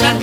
bailar.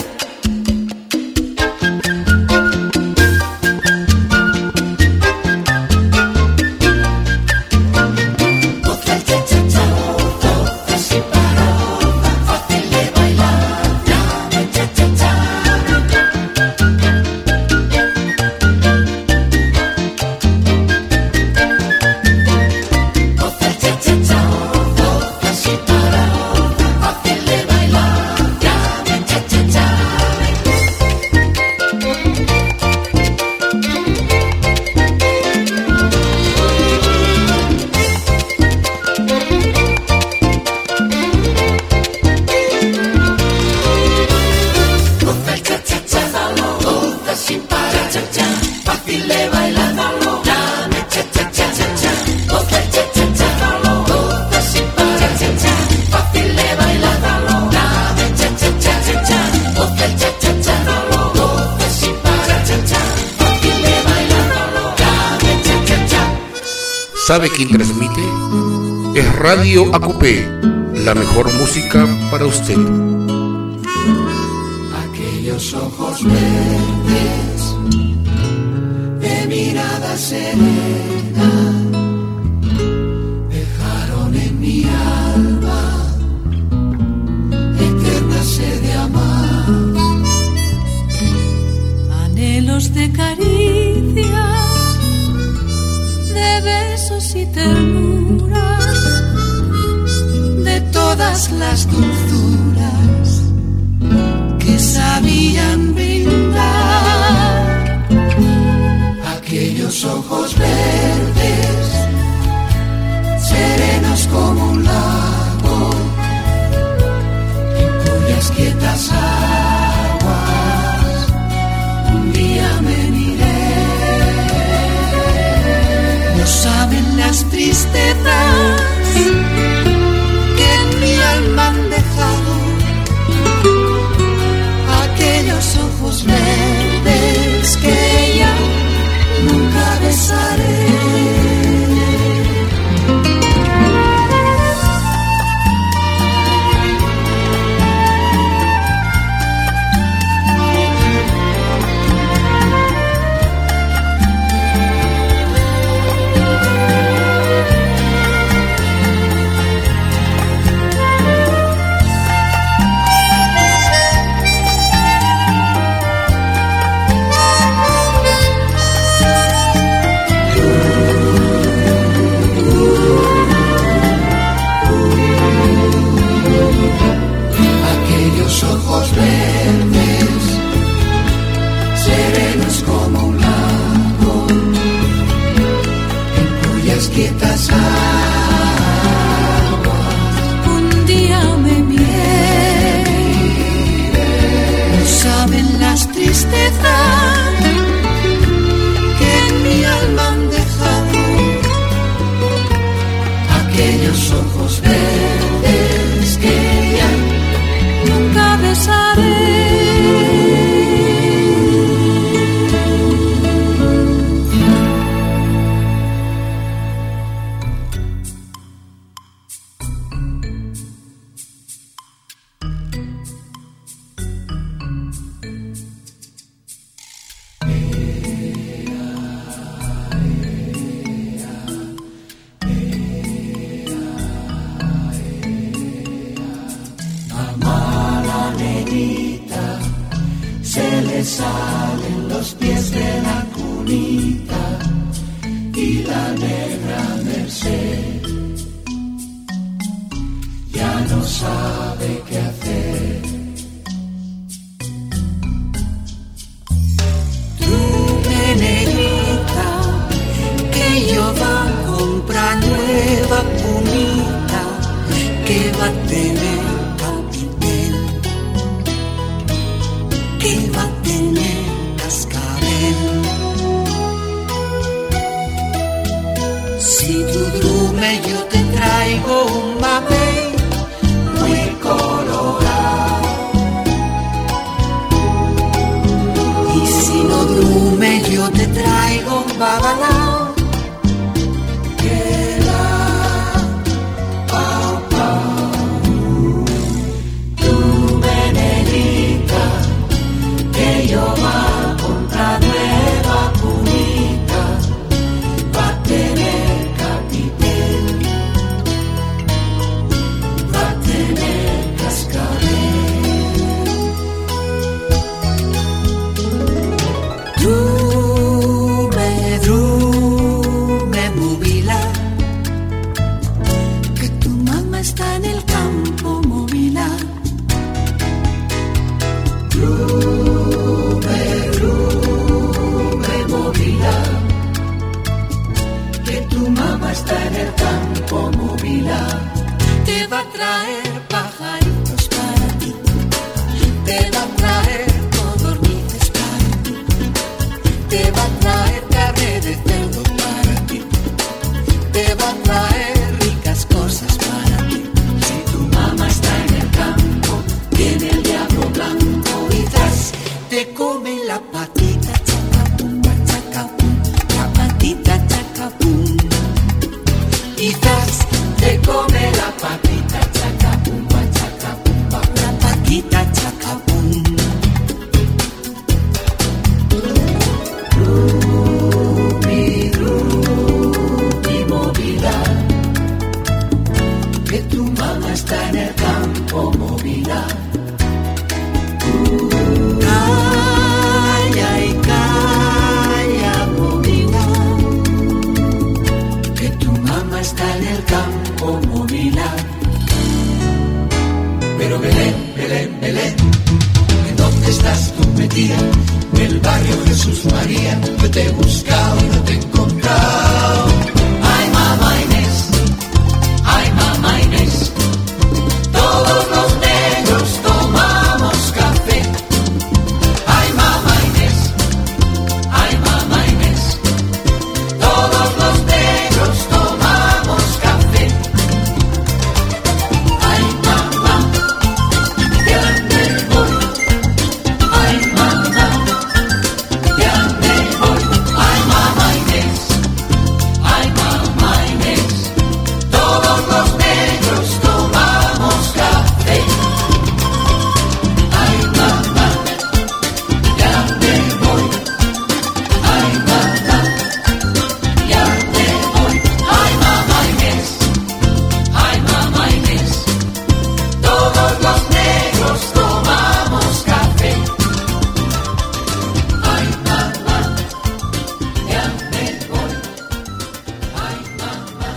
¿Sabe quién transmite? Es Radio Acupé, la mejor música para usted. Aquellos ojos verdes de mirada serena dejaron en mi alma eterna sed de amar, anhelos de caricias, de besos y ternuras, de todas las dulzuras que sabían brindar. Aquellos ojos verdes, serenos como un lago, en cuyas quietas aguas un día me miré. No saben las tristezas que en mi alma han dejado aquellos ojos verdes que ya nunca besaré. Ojos verdes, serenos como un lago, en cuyas quietas aguas un día me miré. No saben las tristezas que en mi alma han dejado aquellos ojos verdes que ya nunca besaré. Salen los pies de la cunita y la negra Merced ya no sabe qué hacer. Tu negrita, que yo va a comprar nueva cunita, que va a tener capitel, que va a tener cascabel. Si tú drume yo te traigo un mamey muy colorado, y si no drume yo te traigo un babalao. Tu negrita, el campo movilidad. Te va a traer pajaritos para ti, te va a traer codornices para ti, te va a traer carne de cerdo para ti, te va a traer ricas cosas para ti. Si tu mamá está en el campo, viene el diablo blanco y tras te come la patita chacapum, chacapum, la patita chacapum. Y tras te come la patita chacapum, chacapum, la patita chacapum. Rupi, movilidad, que tu mamá está en el campo movilidad. Calla y calla, movilidad, que tu mamá está en el campo movilidad. Pero Belén, Belén, Belén, ¿en dónde estás tú metida? En el barrio Jesús María, yo te he buscado y no te he encontrado. Ay, mamá Inés, ay, mamá Inés, todos los negros tomamos café. Ay, mamá Inés, todos los negros tomamos café. Ay, mamá, ya me voy. Ay, mamá, ya me voy. Ay, mamá Inés, todos los negros tomamos café. Ay, mamá, ya me voy. Ay, mamá, ya me voy. Ay, mamá Inés, todos los negros tomamos café. Ay, mamá, ya me voy. Ay, mamá,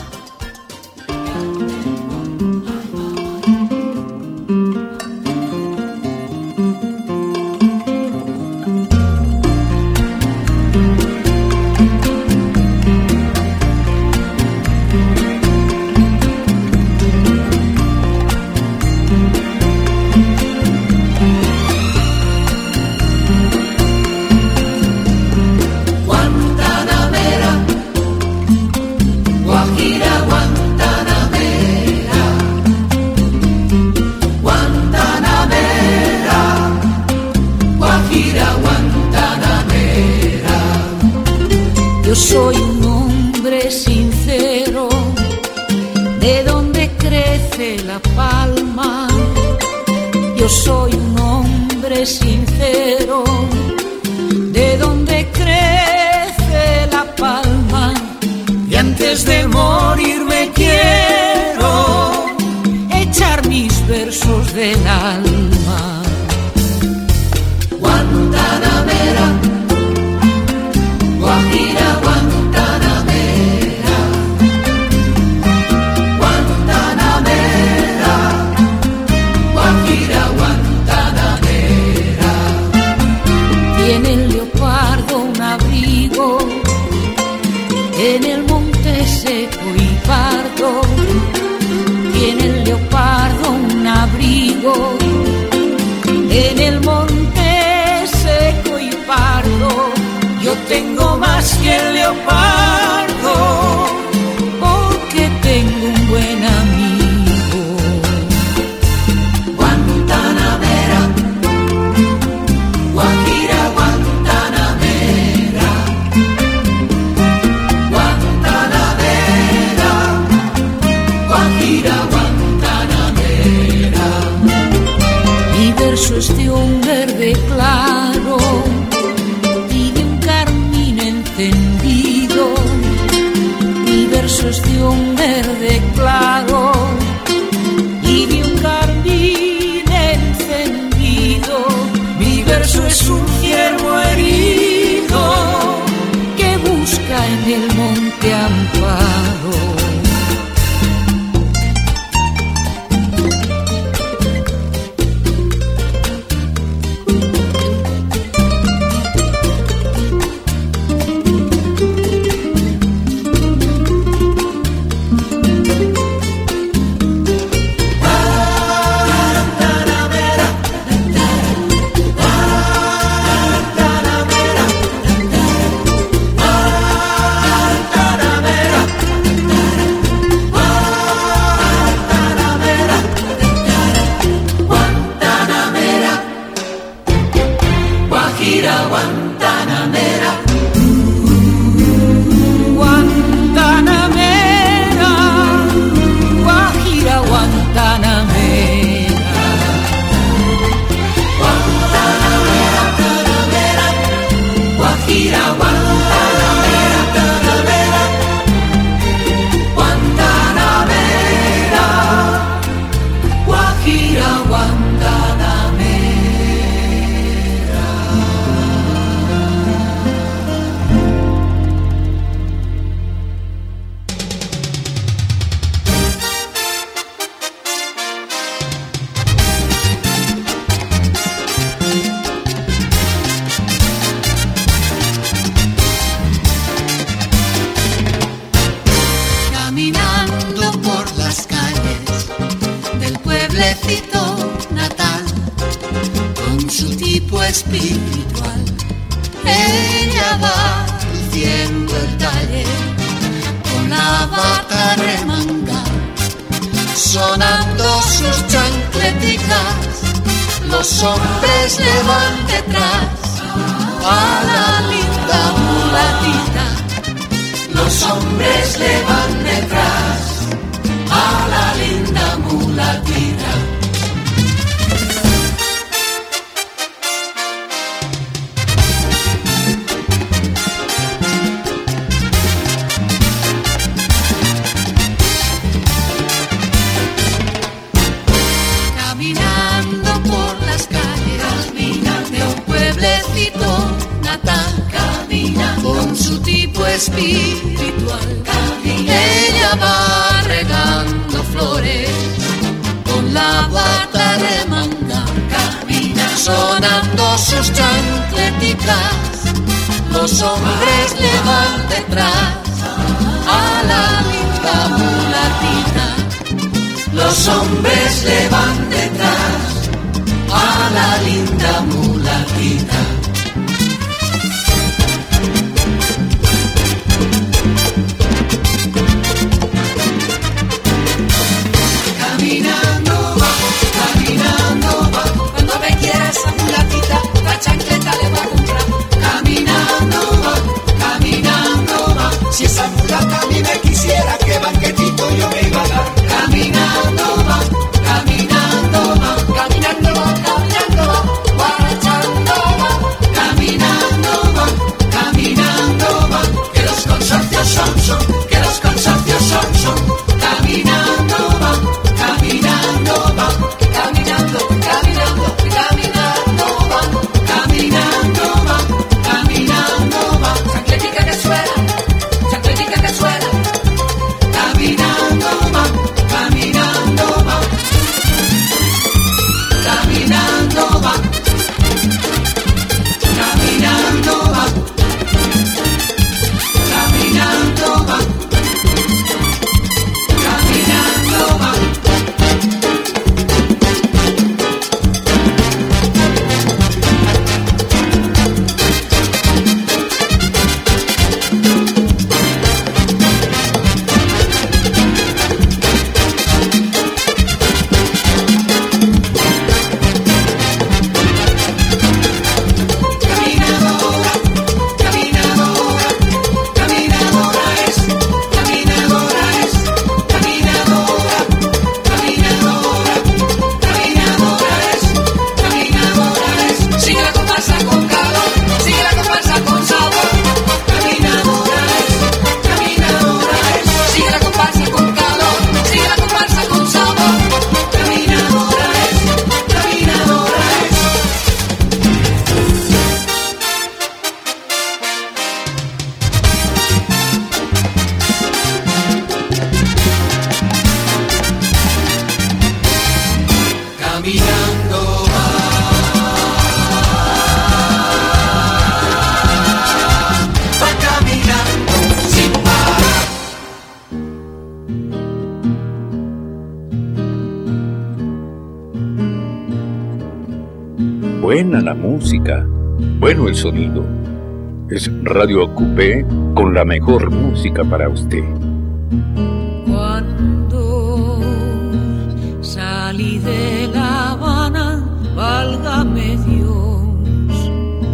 Guantanamera, Guajira, Guantanamera, Guantanamera, Guajira, Guantanamera. Yo soy un hombre sincero, de donde crece la palma. Yo soy un hombre sincero, de donde crece la palma. Y antes de morirme quiero echar mis versos del alma. Guantanamera, Guajira, Guantanamera, Guantanamera, Guajira, Guantanamera. Tiene el leopardo un abrigo en el monte seco y pardo. Tiene el leopardo un abrigo en el monte seco y pardo. Yo tengo más que el leopardo, porque tengo un buen amigo. Guantanamera, Guajira, Guantanamera, Guantanamera, Guajira, Guantanamera. Mi verso es de un verde claro y de un carmín encendido. Mi verso es de un verde claro y de un carmín encendido. Mi verso es un ciervo herido que busca en el monte amparo. espiritual. Ella va luciendo el talle con la bata remanga, sonando sus chancleticas. Los hombres le van detrás a la linda mulatita. Los hombres le van detrás a la linda mulatita. Caminando por las calles, camina de un pueblecito natal, camina con su tipo espiritual. Camina. Ella va regando flores con la bata de manga, camina sonando sus chancleticas. Los hombres le van detrás a la linda mulatita. Los hombres le van detrás a la linda mulatita. Caminando va, cuando me quiera esa mulatita, la chancleta le va a comprar. Caminando va, Si esa mulata a mí me quisiera, qué banquetito yo me iba a dar. caminando va, guarachando va, caminando va, que los consorcios son, que los consorcios son, caminando va, caminando va, caminando va, chancletica que suena, caminando va, caminando va, caminando va, caminando va, caminando va, caminando va. Sigue la comparsa con calor, sigue la comparsa con sabor. Caminadora es. Sigue la comparsa con calor, sigue la comparsa con sabor. Caminadora es. Caminando va caminando sin parar. Buena la música, bueno el sonido. Es Radio Acupé con la mejor música para usted. Cuando salí de La Habana, válgame Dios,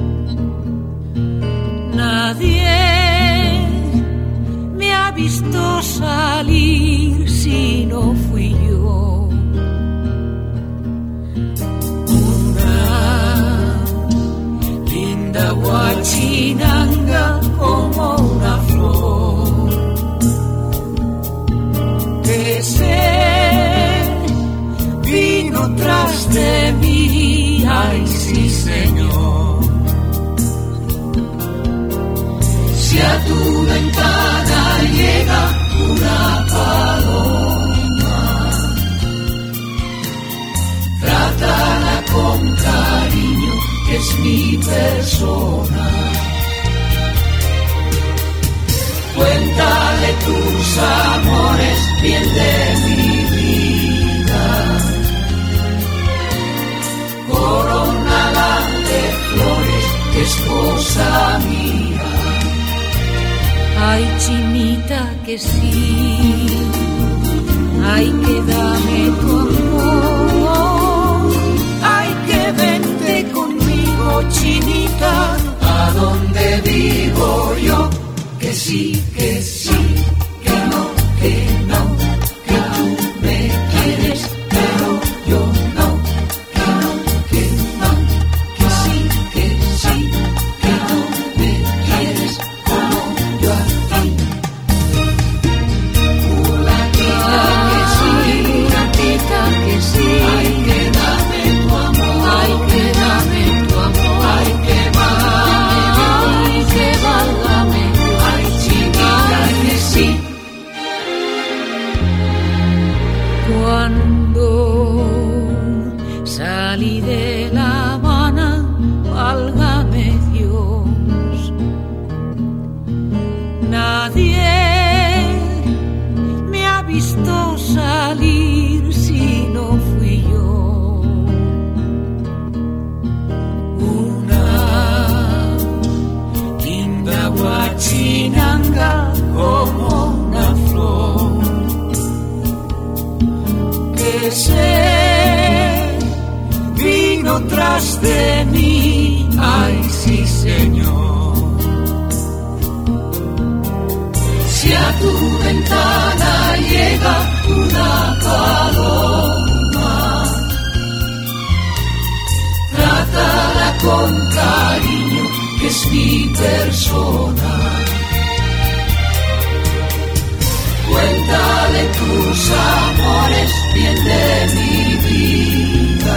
nadie me ha visto salir si no fui yo. Una linda guachinanga como una flor que se vino tras de mí, ay sí señor. Si a tu ventana llega una paloma, trátala con cariño, que es mi persona. Cuéntale tus amores, bien de mi vida. Corónala de flores. Ay, chinita, que sí. Ay, que dame tu amor. Ay, que vente conmigo, chinita. A donde vivo yo, que sí, que sí, que no, que no, que tú me quieres, pero yo no, que no, que no, que sí, que sí, que no me quieres como yo a ti. Mulatita que sí, ay, que dame tu amor, ay, que dame tu amor, ay, que válgame, ay, chinita, que sí. Cuando salí de La Habana, válgame Dios, nadie me ha visto salir si no fui yo. Una linda guachinanga como una flor que se vino tras de mí, ay sí señor. Si a tu ventana llega una paloma, trátala con cariño, que es mi persona. Cuéntale tus amores, bien de mi vida.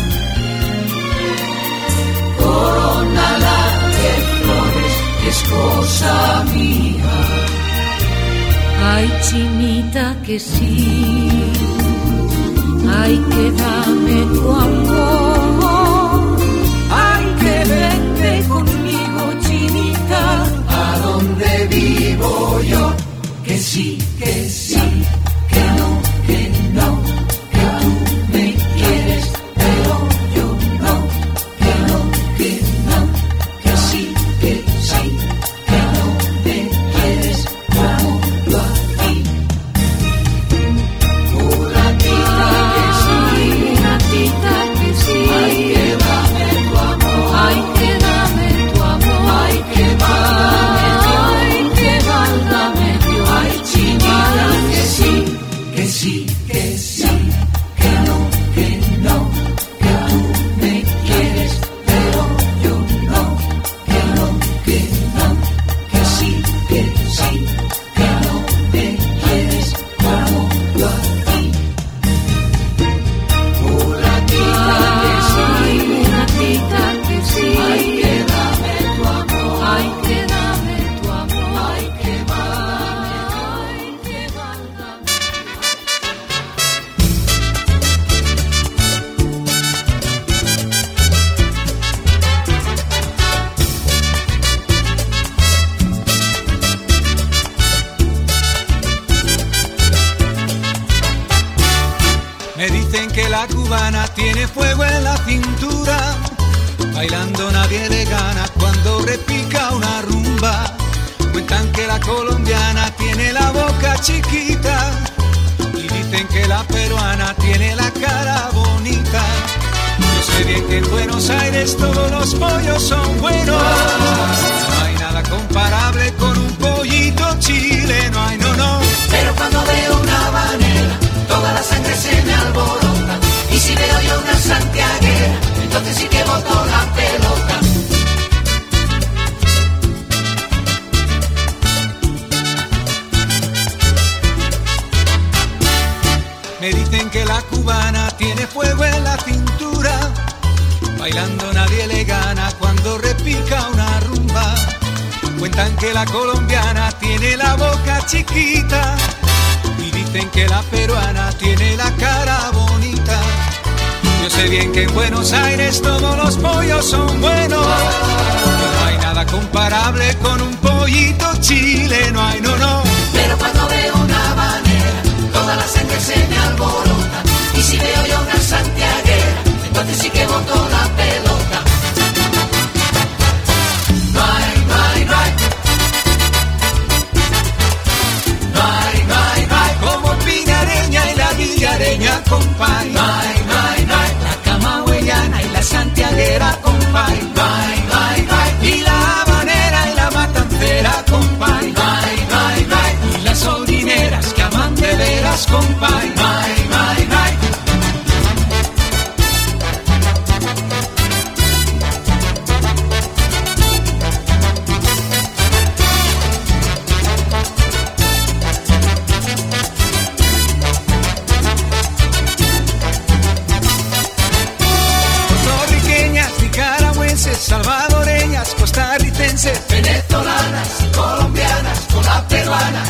Corónala de flores, que es cosa mía. Ay, chinita, que sí. Ay, que dame tu amor. Ay, que vente conmigo, chinita. A donde vivo yo, que sí, que sí, que no, que no, que tú me quieres, pero yo no, que no, que no, que sí, que sí, que no me quieres como yo a ti. Mulatita que sí, mulatita que sí. ay, que dame tu amor, Ay, que dame tu amor. ay, que válgame Dios, Ay, que válgame Dios. ay, chinita, que sí, que sí, que sí, que no, que no, que tú me quieres, pero yo no, que no, que no, que sí, que sí, que no me quieres como yo a ti. Mulatita que sí, mulatita que sí. ay, que dame tu amor, Ay, que dame tu amor. ay, que válgame Ay, que válgame. Me dicen que la cubana tiene fuego en la cintura, bailando nadie le gana cuando repica una rumba. Cuentan que la colombiana tiene la boca chiquita y dicen que la peruana tiene la cara bonita. Yo sé bien que en Buenos Aires todos los pollos son buenos. No hay nada comparable con un pollito chileno, ay no, no. Pero cuando veo una habanera, toda la sangre se me alborota. Y si veo yo una santiaguera, entonces sí que boto la pelota. Me dicen que la cubana tiene fuego en la cintura, bailando nadie le gana cuando repica una rumba. Cuentan que la colombiana tiene la boca chiquita y dicen que la peruana tiene la cara bonita. Yo sé bien que en Buenos Aires todos los pollos son buenos, no hay nada comparable con un pollito chileno, ay no, no. Pero cuando veo una habanera, toda la sangre se me alborota. Y si veo yo una santiaguera, entonces sí que boto la pelota. No hay, no hay, no hay.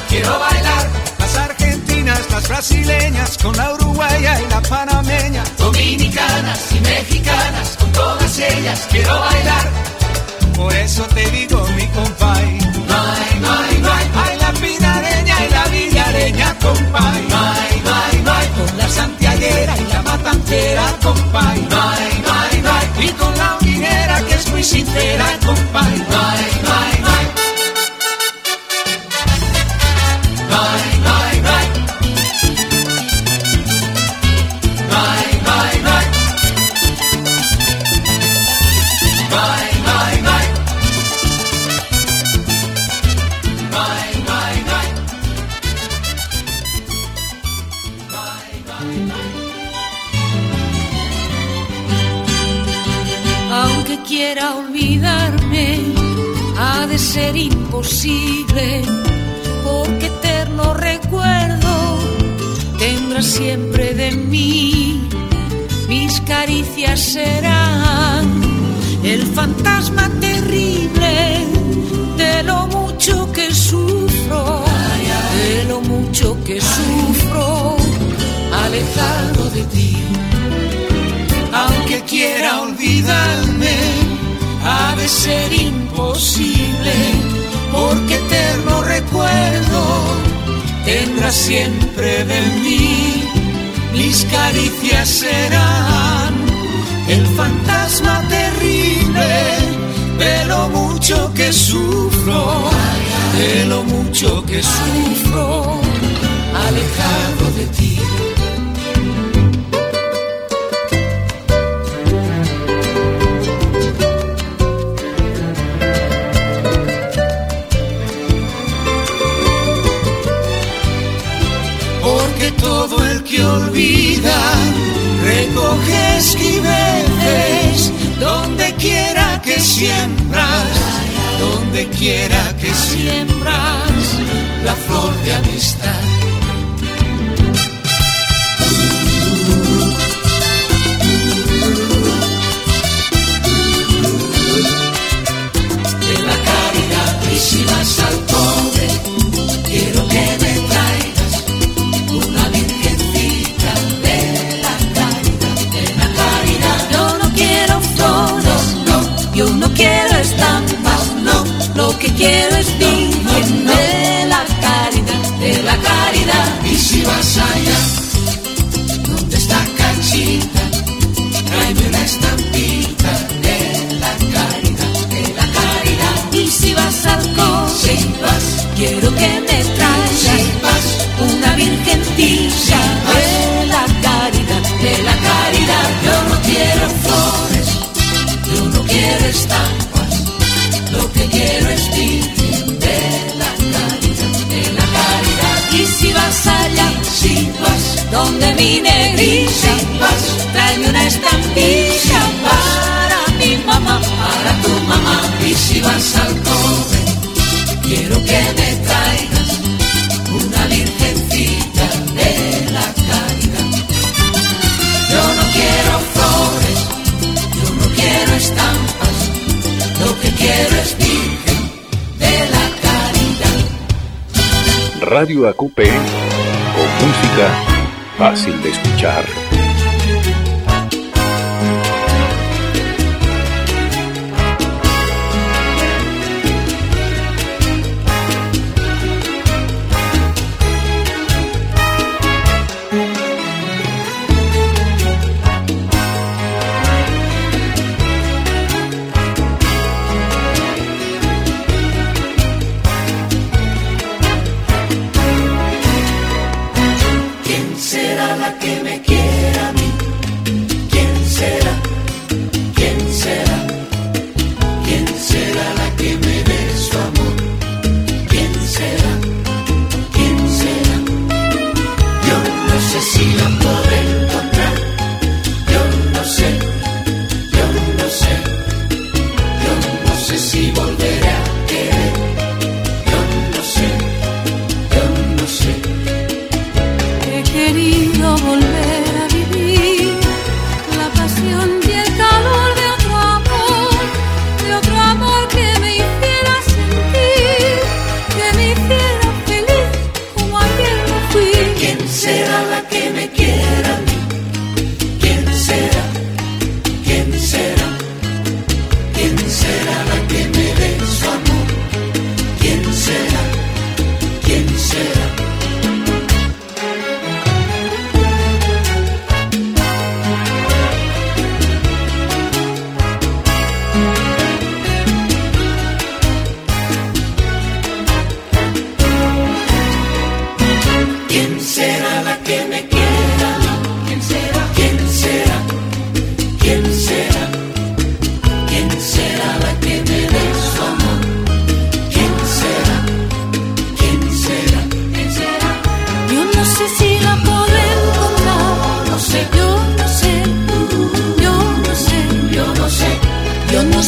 quiero bailar. Las argentinas, las brasileñas, con la uruguaya y la panameña, dominicanas y mexicanas, con todas ellas quiero bailar. Por eso te digo, mi compay, ay, ay, ay, ay, la pinareña y la villareña, compay, ay, ay, ay, con la santiaguera y la matancera, compay, ay, ay, ay, y con la uniguera que es muy sincera, compay, ay, ay, ay. Ay, ay, ay. Ay, ay, ay. Ay, ay, ay. Ay, ay, ay. Aunque quiera olvidarme, ha de ser imposible, porque eterno recuerdo tendrás siempre de mí. Mis caricias serán el fantasma terrible de lo mucho que sufro, de lo mucho que sufro, alejado de ti. Aunque quiera olvidarme, ha de ser imposible, porque eterno recuerdo tendrás siempre de mí. Mis caricias serán el fantasma terrible de lo mucho que sufro, de lo mucho que sufro, alejado de ti. Todo el que olvida recoge esquiveces, donde quiera que siembras, donde quiera que siembras la flor de amistad. De la caridad, y si vas al pobre, quiero que me traigas una virgencita de la caridad. Yo no quiero flores, no, yo no quiero estampas, no, lo que quiero es virgen de la caridad, de la caridad. Y si vas allá, donde está Cachita, tráeme una estampita de la caridad, de la caridad. Y si vas al coche, Si vas, quiero que me traigas si vas, una virgencita de la caridad, de la caridad. yo no quiero flores, yo no quiero estampas, lo que quiero es virgen de la caridad, de la caridad. Y si vas allá, Si vas, donde mi negrita, si vas, tráeme una estampilla para mi mamá, para tu mamá. Y si vas al cobre, quiero que me traigas una virgencita de la caridad. Yo no quiero flores, yo no quiero estampas, lo que quiero es virgen de la caridad. Radio Acupe, con música fácil de escuchar. ¿Quién será la que me quiere?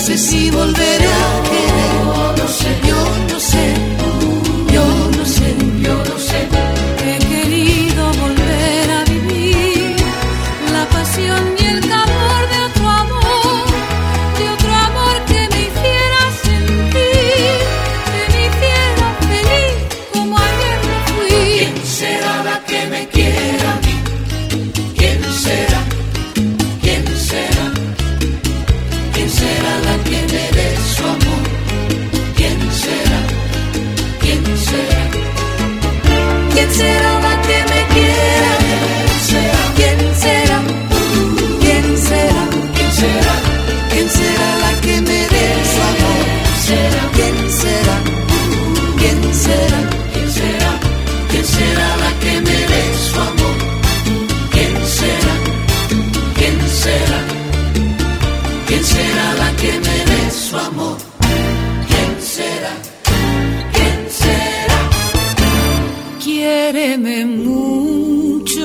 sé si volveré a querer. No sé, yo no sé, yo no sé, yo no sé. He querido volver a vivir la pasión y el calor de otro amor que me hiciera sentir, que me hiciera feliz como ayer lo fui. ¿Quién será la que me quiera a mí? ¿Quién será? ¿Quién será? ¿Quién será la que me dé su amor? ¿Quién será? ¿Quién será? ¿Quién será la que me quiera? ¿Quién será? ¿Quién será? ¿Quién será? ¿Quién será la que me dé su amor? ¿Quién será? ¿Quién será? ¿Quién será? ¿Quién será la que me dé su amor? ¿Quién será? ¿Quién será? ¿Quién será la que me dé su amor? ¿Quién será? ¿Quién será? Quiéreme mucho,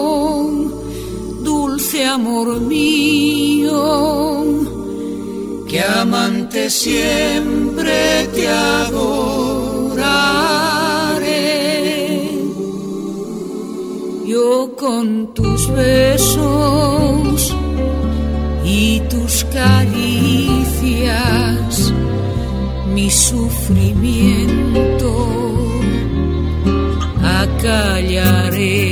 dulce amor mío, que amante siempre te adoraré. Yo con tus besos y tus caricias, mi sufrimiento acallaré.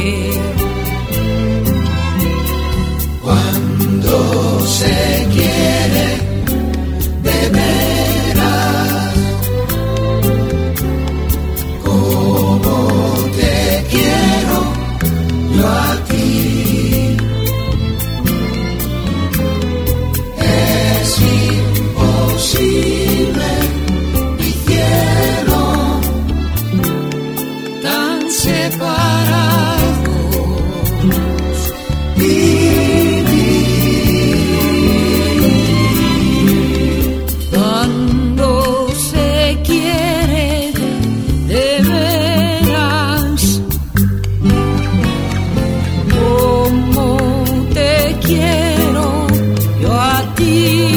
Cuando se quiere de veras, como te quiero yo a ti, es imposible, mi cielo, Tan separados, cuando se quiere de veras, como te quiero yo a ti.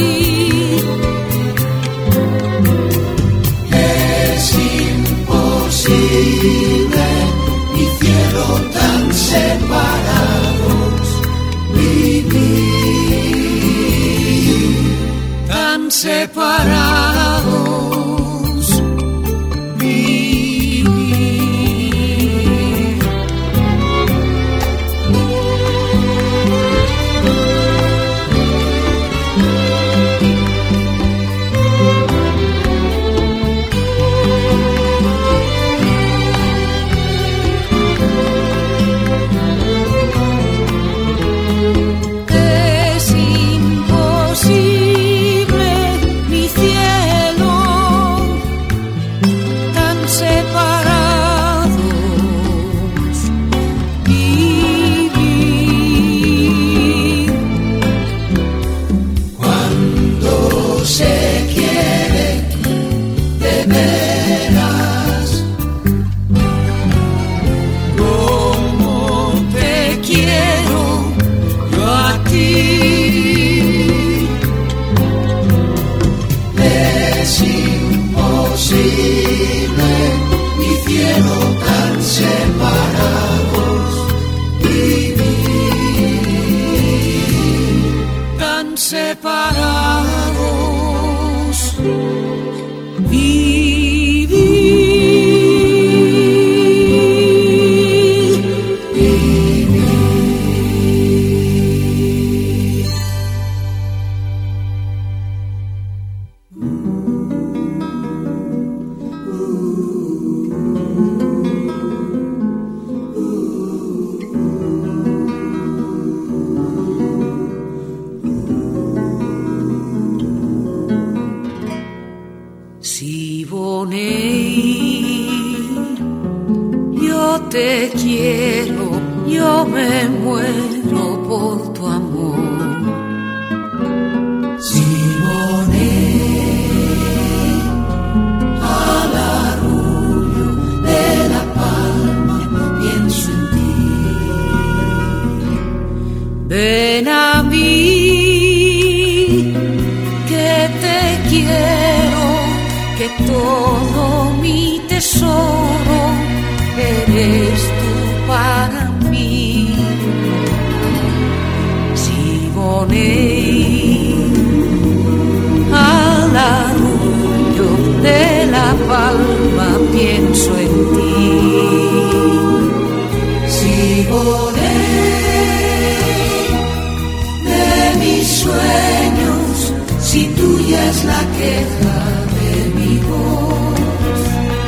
es imposible, mi cielo, tan separados, vivir. Tan separados, vivir. Es imposible, mi cielo, tan separados, vivir. Cuando se quiere de veras, Como te quiero yo a ti. es imposible, mi cielo, tan separados, vivir. Tan separados, vivir. Siboney, yo te quiero, yo me muero por tu amor. Siboney, al arrullo de la palma pienso en ti. Ven a mí, que todo mi tesoro eres tú para mí. Siboney, al arrullo de la palma pienso en ti. Siboney, de mis sueños, si tuya es la queja de mi voz.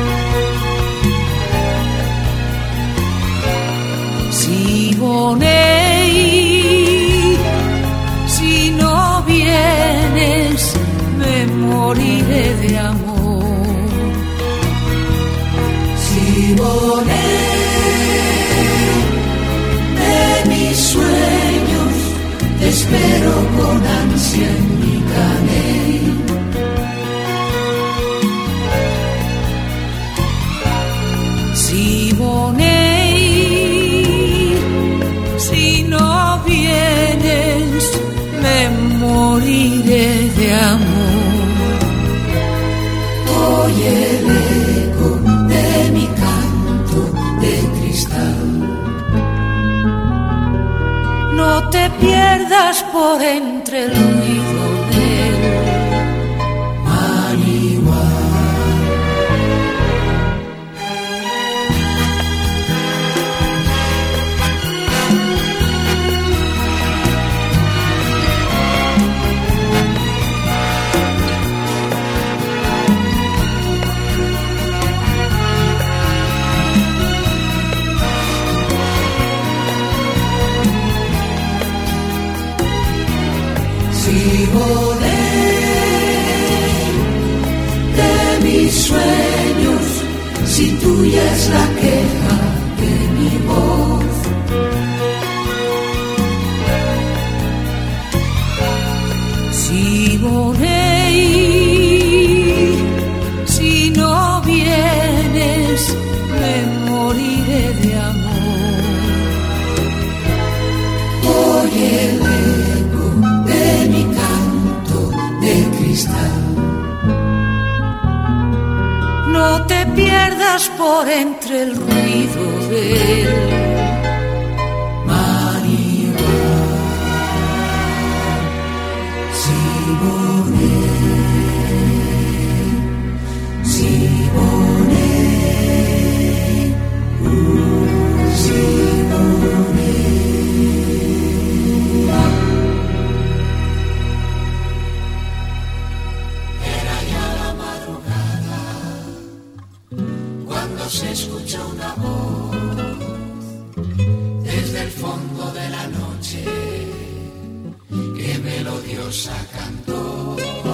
Siboney, si no vienes, me moriré de amor. Siboney, de mis sueños, te espero con ansia en mi caney. Siboney, si no vienes, me moriré de amor. Oye el eco de mi canto de cristal. No te pierdas por entre el ruido del marihuana. Siboney, de mis sueños, si tuya es la queja de mi voz. Siboney, si no vienes, me moriré de amor. Oye el eco de mi canto de cristal. No te pierdas por entre el ruido del se escucha una voz desde el fondo de la noche que melodiosa cantó.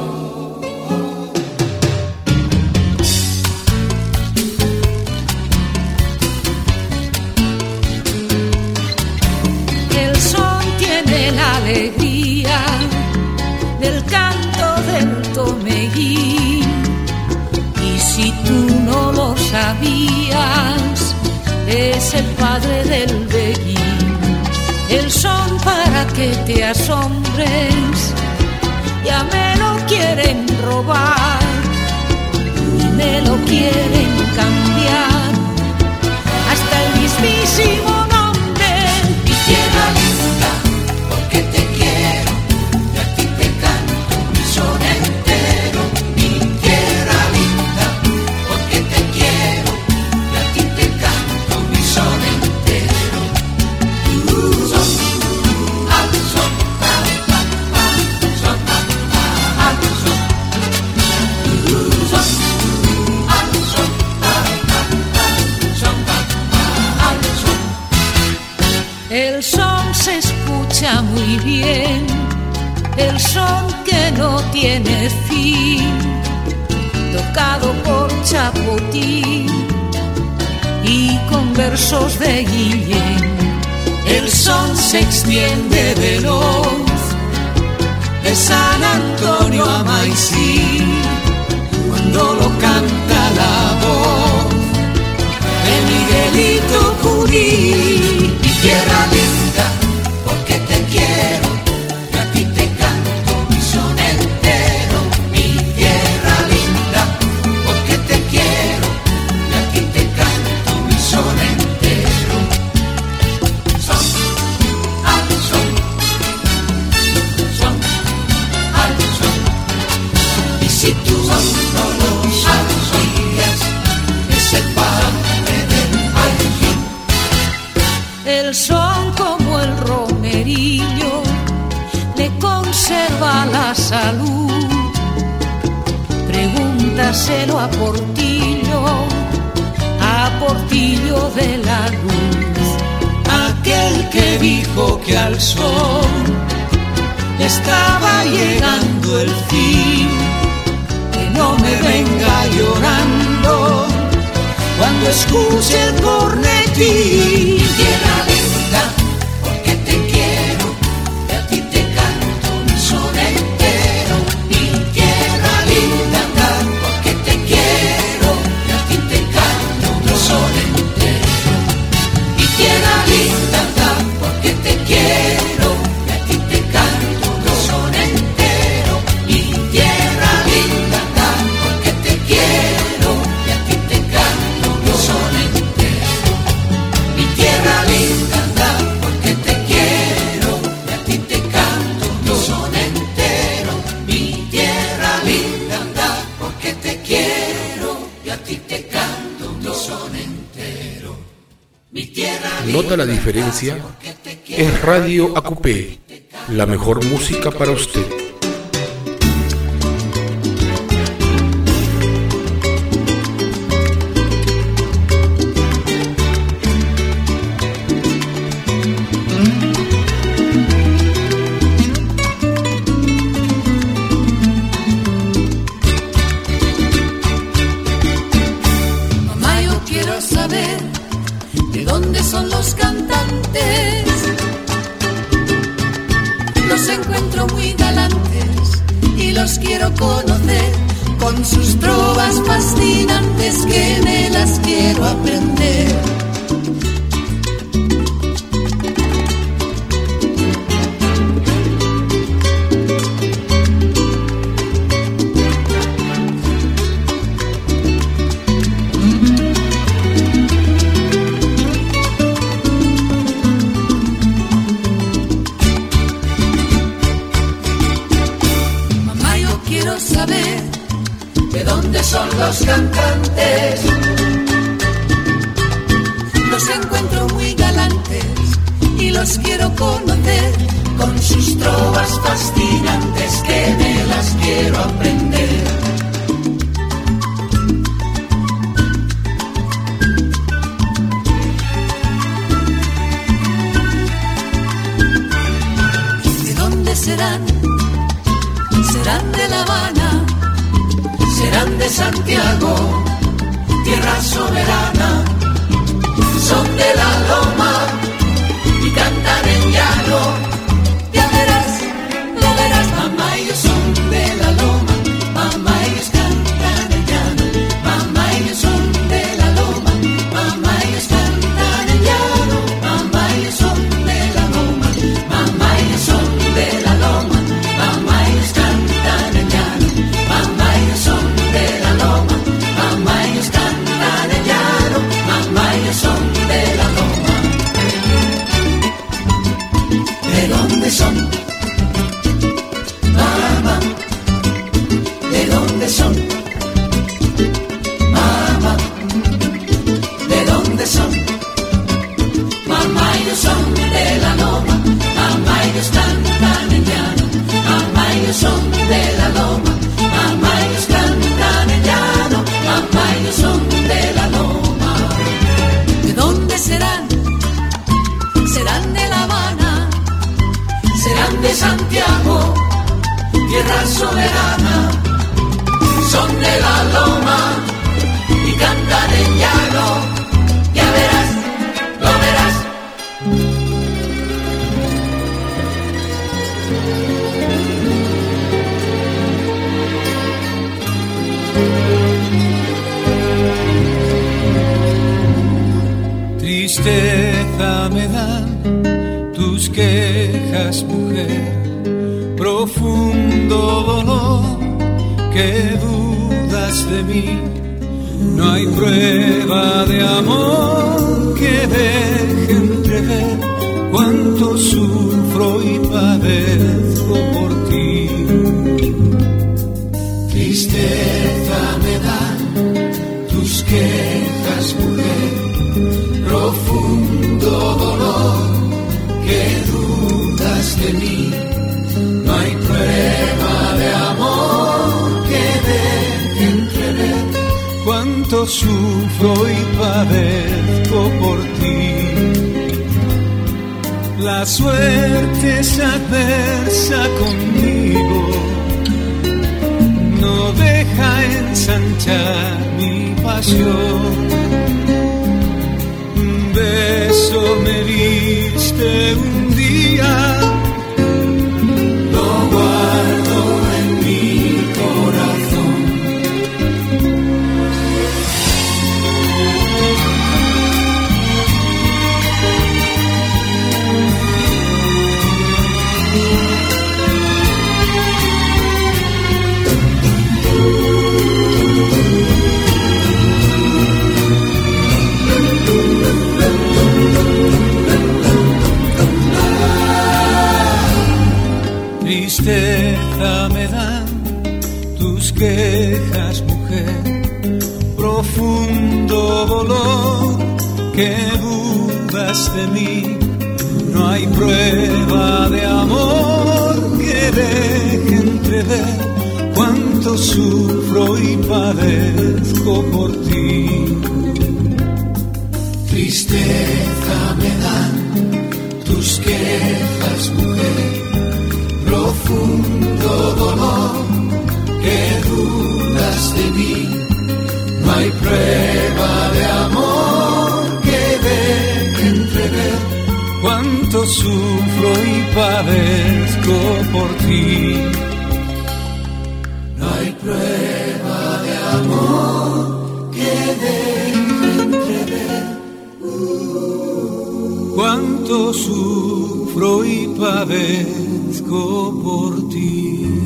El son tiene la alegría del canto del tomeguín. Y si tú no lo sabías, es el padre del beguín. El son para que te asombres, ya me lo quieren robar y me lo quieren cambiar hasta el mismísimo nombre. Mi tierra linda, porque te quiero y a ti te canto mi son entero. Mi tierra linda, porque te quiero y a ti te canto mi son entero. Son, al son, al son, son, al son. Son, al son, son, al son. El son se escucha muy bien, el son que no tiene fin, tocado por Chapotín y con versos de Guillén. El son se extiende veloz de San Antonio a Maicí, cuando lo canta la voz de Miguelito Curí. Mi tierra linda, porque te quiero y a ti te canto mi son entero. Mi tierra linda, salud. Pregúntaselo a Portillo de la Luz, aquel que dijo que al sol estaba llegando el fin. Que no me venga llorando cuando escuche el cornetín. Tierra linda, porque te quiero, y a ti te canto un son entero. Mi tierra linda, porque te quiero, y a ti te canto un son entero. Mi tierra linda, porque te quiero, y a ti te canto un son entero. Mi tierra linda, porque te quiero, y a ti te canto un son entero. Mi tierra linda, porque te quiero, y a ti te canto un son entero. Mi tierra linda, porque te quiero, y a ti te canto un son entero. Mi tierra ¿Nota la diferencia? Es Radio Acupé, la mejor música para usted. Mamá, yo quiero saber de dónde son los cantantes. Los encuentro muy galantes y los quiero conocer, con sus trovas fascinantes que me las quiero aprender. Mamá, yo quiero saber de dónde son los cantantes. Los encuentro muy galantes y los quiero conocer, con sus trovas fascinantes que me las quiero aprender. ¿De dónde serán? ¿Serán de La Habana? ¿Serán de Santiago? Tierra soberana. Son de la loma y cantan en llano. Ya verás, lo verás. Mamá, ellos son de la loma. Mamá, ellos cantan en llano. Mamá, ellos son de la loma. Mamá, ellos cantan en llano. Mamá, ellos son de la loma. Mamá, ellos son de la loma. Mamá, ellos cantan en llano. Mamá, ellos son de la loma. Mamá, ellos cantan en llano. Mamá, ellos son de la loma. ¿De dónde son? Mamá, ¿de dónde son? Mamá, ¿de dónde son? Mamá, ellos son de la loma. Mamá, ellos cantan en llano. Mamá, ellos son de la loma. Mamá, ellos cantan en llano. Mamá, ellos son de la loma. ¿De dónde serán? ¿Serán de La Habana? ¿Serán de Santiago? Tierra soberana. Son de la loma y cantan en llano. Ya verás, lo verás. Tristeza me dan tus quejas, mujer, profundo dolor que dudas de mí. No hay prueba de amor que deje entrever cuánto sufro y padezco por ti. Tristeza me dan tus quejas, mujer, profundo dolor que dudas de mí. No hay prueba cuánto sufro y padezco por ti. La suerte es adversa conmigo, no deja ensanchar mi pasión. Un beso me diste un día, lo guardo en mi corazón. Tristeza me dan tus quejas, mujer, profundo dolor que dudas de mí. No hay prueba de amor que deje entrever cuánto sufro y padezco por ti. Tristeza me dan tus quejas, mujer, profundo dolor que dudas de mí. No hay prueba de amor que deje entrever cuánto sufro y padezco por ti. No hay prueba de amor que deje entrever cuánto sufro y padezco por ti.